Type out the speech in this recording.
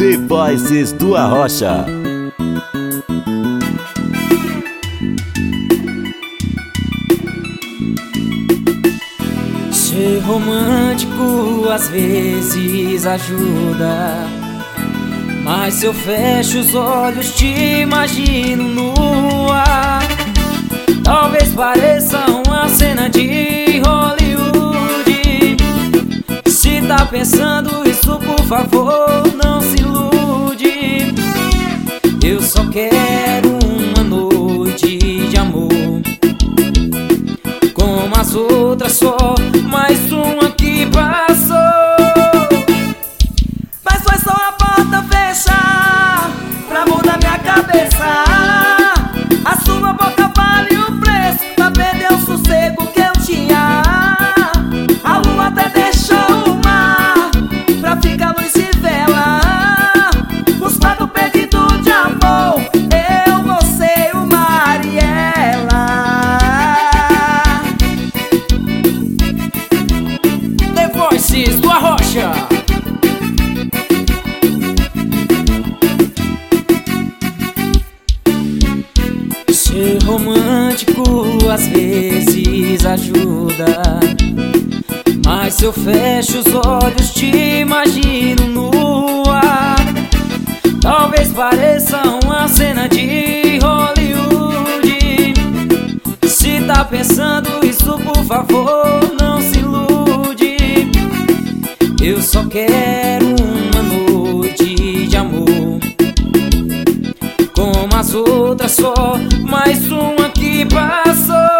The Voices do Arrocha. Ser romântico às vezes ajuda, mas se eu fecho os olhos te imagino nua. Talvez pareça uma cena de Hollywood. Se tá pensando isso, por favor, não se ilude. Eu só quero uma noite de amor, como as outras, só mais uma que passou. Mas foi só a porta fechar pra mudar minha cabeça. A sua boca vale o preço pra perder o sossego que eu tinha. A lua até deixou o mar pra ficar luz e vela. Os quatro perdidos de amor, eu, você e o mar e ela. The Voices do Arrocha. Ser romântico às vezes ajuda, mas se eu fecho os olhos te imagino nua. Talvez pareça uma cena de Hollywood. Se tá pensando isso, por favor, não se ilude. Eu só quero uma noite de amor, como as outras, só mais uma que passou.